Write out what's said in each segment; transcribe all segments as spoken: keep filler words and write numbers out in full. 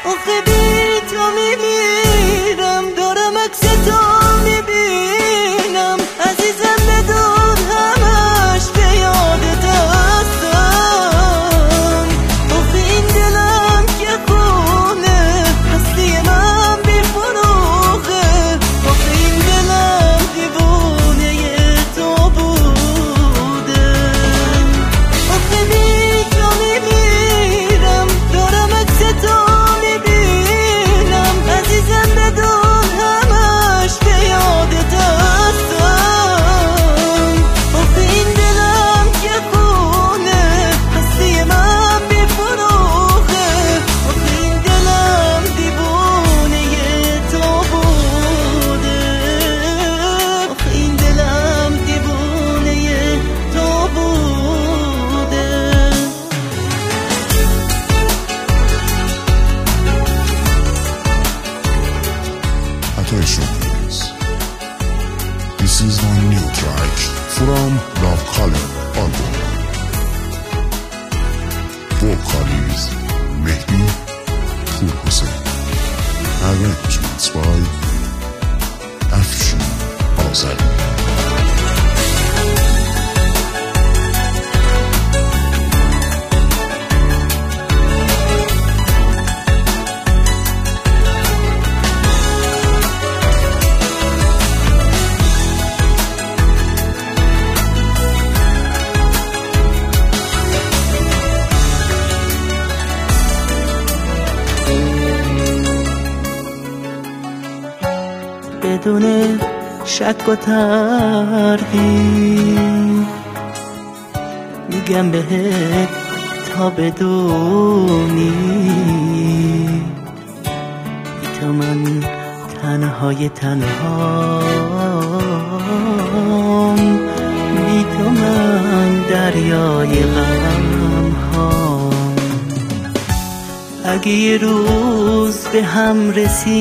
آخه بی تو میمیرم، دارم عکس تو میبینم، عزیزم بدون همش به یادت هستم. آخه این دلم که خونه هستی من بی فروغه، آخه این دلم دیوونه تو بوده. آخه بی تو میمیرم، دارم عکس تو میبینم، عزیزم بدون همش به یادت هستم. آخه این دلم که خونه هستی من بی فروغه، آخه این دلم دیوونه تو بوده، آخه این دلم دیوونه تو بوده. Attention please. This is one new track from Love Color album. Vocals Mehdi Pur Hussein. Arrangements by Afshin Azari. بدون شک و تردید میگم بهت تا بدونی، بی تو من تنهای تنهام، بی تو من دریای غم هام. اگه یه روز به هم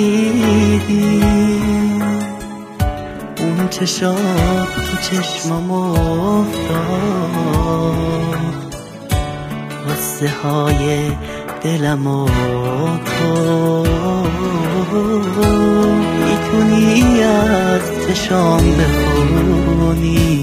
رسیدیم، اون چشات تو چشمم افتاد، قصه های دلم و تو میتونی از چشام بخونی.